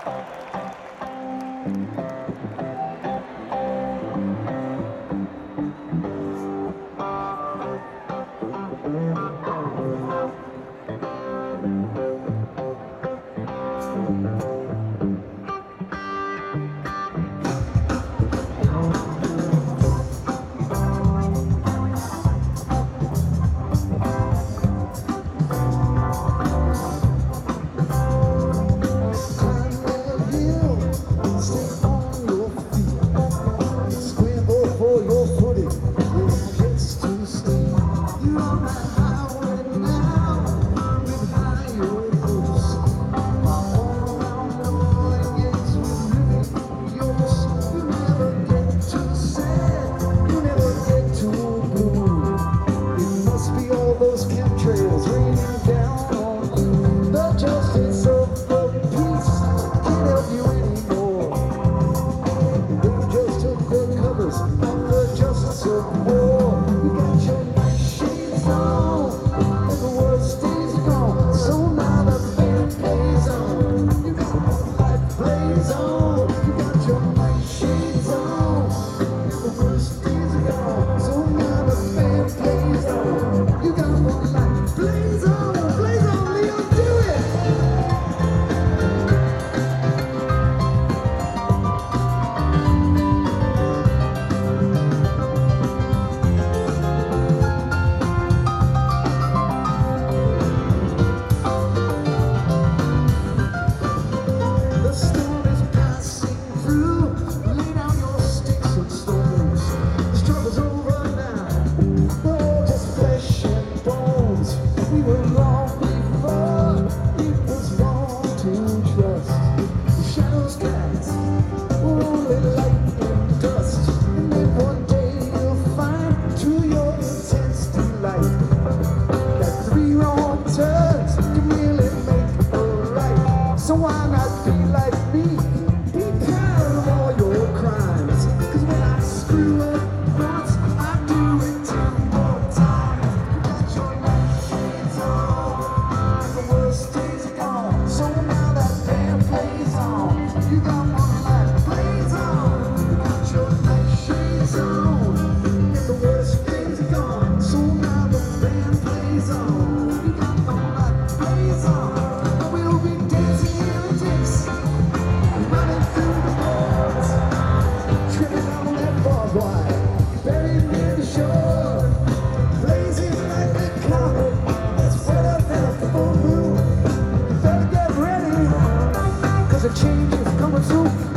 Those chemtrails raining down on you. The justice of the peace can't help you anymore. They just took the covers off the justice of war. You got your night shades on, and the worst days are gone. So now the band plays on. You got the light plays on. You got your night shades on, and the worst days are gone. So now the band plays on. You got one light. Blaze on, Leo, do it! The storm is passing through. Lay down your sticks and stones. The struggle's over now. We're all just flesh and bones. We were wrong before. It was wrong to trust. The shadows cast were only light and dust. And then one day you'll find, to your intense delight, that 3 wrong turns can really make a right. So why not be like me? Be proud of all your crimes. 'Cause when I screw up once, I do it 10 more times. You got your night shades on, and the worst days are gone. So now that band plays on. You got one light, plays on. You got your night shades on, and the worst days are gone. So now the band plays on. You got one light, plays on. And we'll be dancing in the dicks, running through the boards, tripping on that barbed wire, buried near the shore, blazing like a comet that's wet up at the full moon. You better get ready, 'cause a change is coming soon.